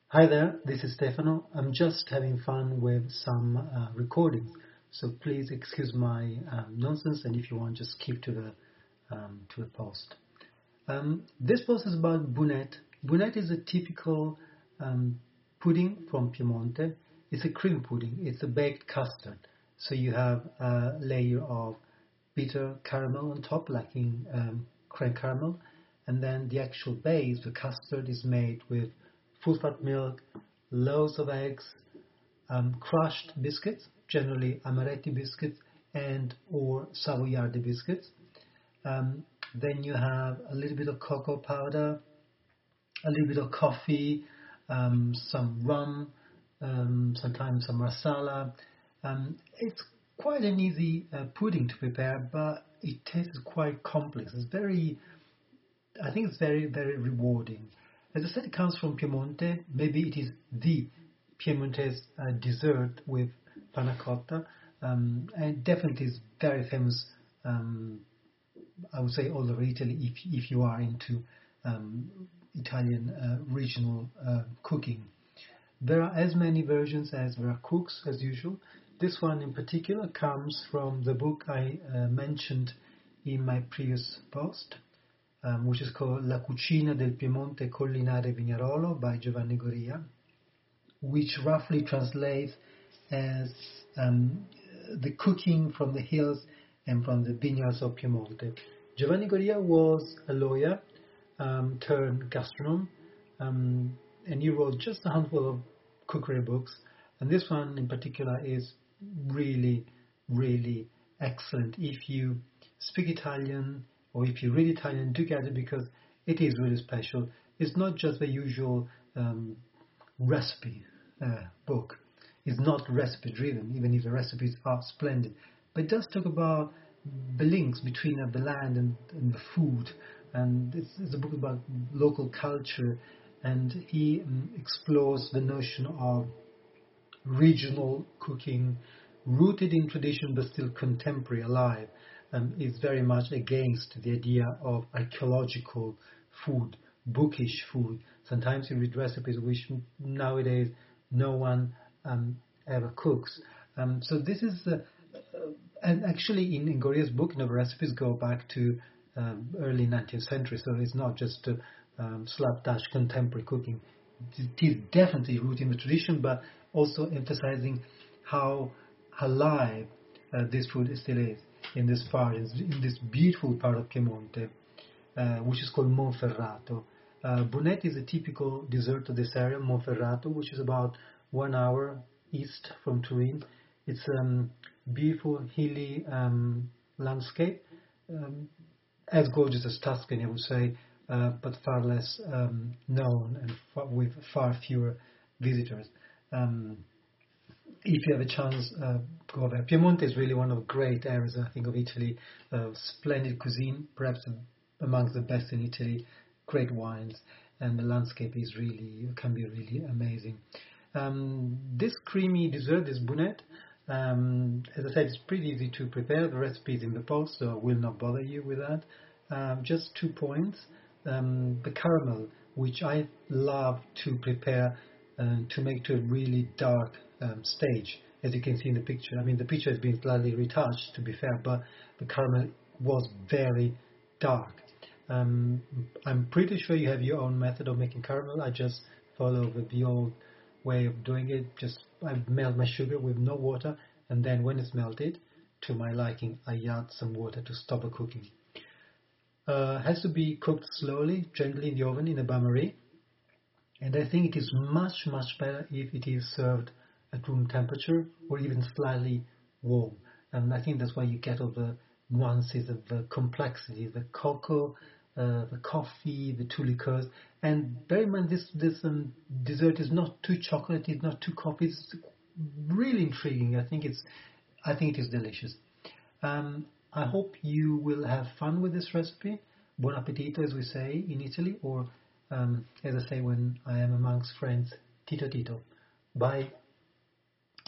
Hi there, this is Stefano. I'm just having fun with some recordings, so please excuse my nonsense, and if you want, just keep to the post. This post is about bunette. Bunette is a typical pudding from Piemonte. It's a cream pudding. It's a baked custard. So you have a layer of bitter caramel on top, like in creme caramel, and then the actual base, the custard, is made with full fat milk, loads of eggs, crushed biscuits, generally amaretti biscuits and or savoiardi biscuits. Then you have a little bit of cocoa powder, a little bit of coffee, some rum, sometimes some marsala. It's quite an easy pudding to prepare, but it tastes quite complex. I think it's very, very rewarding. As I said, it comes from Piemonte. Maybe it is the Piemontese dessert with panna cotta, and definitely is very famous. I would say all over Italy if you are into Italian regional cooking. There are as many versions as there are cooks, as usual. This one in particular comes from the book I mentioned in my previous post, which is called La cucina del Piemonte Collinare Vignarolo by Giovanni Goria, which roughly translates as the cooking from the hills and from the vineyards of Piemonte. Giovanni Goria was a lawyer turned gastronome, and he wrote just a handful of cookery books, and this one in particular is really, really excellent. If you speak Italian or if you read Italian, do get it because it is really special. It's not just the usual recipe book. It's not recipe driven, even if the recipes are splendid. But it does talk about the links between the land and the food. And it's a book about local culture. And he explores the notion of regional cooking, rooted in tradition but still contemporary, alive. Is very much against the idea of archaeological food, bookish food. Sometimes you read recipes which nowadays no one ever cooks. So this is, and actually in Goria's book, the recipes go back to early 19th century, so it's not just slapdash contemporary cooking. It is definitely rooted in the tradition, but also emphasizing how alive this food still is in this part, in this beautiful part of Piemonte, which is called Monferrato. Bunette is a typical dessert of this area, Monferrato, which is about 1 hour east from Turin. It's a beautiful, hilly landscape, as gorgeous as Tuscany, I would say, but far less known and with far fewer visitors. If you have a chance, go there. Piemonte is really one of the great areas, I think, of Italy. Splendid cuisine, perhaps amongst the best in Italy. Great wines, and the landscape can be really amazing. This creamy dessert, this bunette, as I said, it's pretty easy to prepare. The recipe is in the post, so I will not bother you with that. Just 2 points. The caramel, which I love to prepare to make to a really dark stage, as you can see in the picture. I mean, the picture has been slightly retouched, to be fair, but the caramel was very dark. I'm pretty sure you have your own method of making caramel. I just follow the old way of doing it. I melt my sugar with no water, and then when it's melted, to my liking, I add some water to stop the cooking. Has to be cooked slowly, gently in the oven in a bain-marie. And I think it is much, much better if it is served at room temperature or even slightly warm. And I think that's why you get all the nuances of the complexity, the cocoa, the coffee, the two liqueurs. And bear in mind, this dessert is not too chocolatey, it's not too coffee. It's really intriguing. I think it is delicious. I hope you will have fun with this recipe. Buon appetito, as we say in Italy, or as I say when I am amongst friends, Tito Tito. Bye.